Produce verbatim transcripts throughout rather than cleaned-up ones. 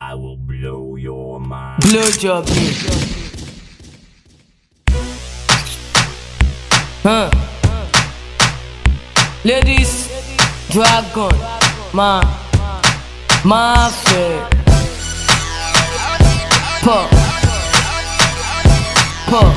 I will blow your mind. Blow job me. Huh. Ladies, dragon, ma, mafia. Pop, pop,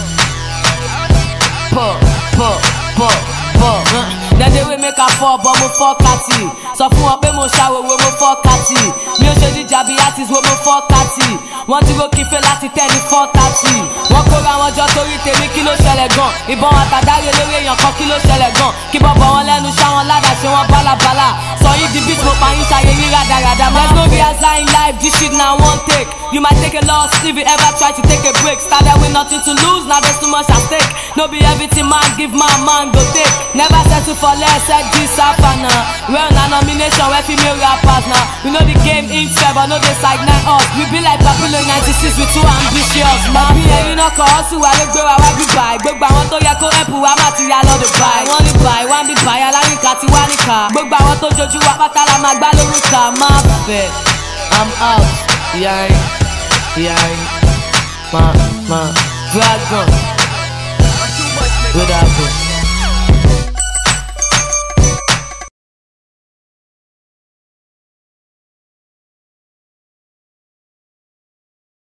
pop, pop, pop, pop. Then they will make a fall, but mo fuck catty. So fún wọn pé mo ṣàwòwò mo fuck catty. Mi ò ṣe jíjà bí artist wo mo fuck catty. Wọ́n dúró kí fẹ́ láti tẹ́ ní four thirty. Wọ́n kóra wọn jọ torí tèmi kí ló ṣẹlẹ̀ gan. Ìbọn àtàdáre lórí èèyàn kan kí ló ṣẹlẹ̀ gan. Kí bọ̀bọ̀ wọn lẹ́nu ṣá wọn ládàá ṣe wọn bálabàlà. Sọ yìí di beat mo pa yín ṣayé rí rádaràdà. There's no rehearsal in life, this shit na one take. You might take a loss if you ever try to take a break. Started with nothing to lose, now there's too much at stake. No be everything man give my man go take. Never settle for less, like this happen now. Well, na nomination where female rappers now. We know the game in fair, but no they side nine us. We be like Papilo ninety-six, we too ambitious. Man, be ẹyin náà kọ́ ọ́ sí wa ló gbé wa wá bí báyìí. Gbogbo àwọn tó yẹ kó ẹ̀pù wa má ti yá lọ́dọ̀ báyìí. Wọ́n ní báyìí, wọ́n bí báyìí, aláríkà ti wá níkà. Gbogbo àwọn tó jojú wa pátá la máa gbá lórúkà. Má fẹ́, I'm out, yáyín, yáyín, má, má, dragon, good apple.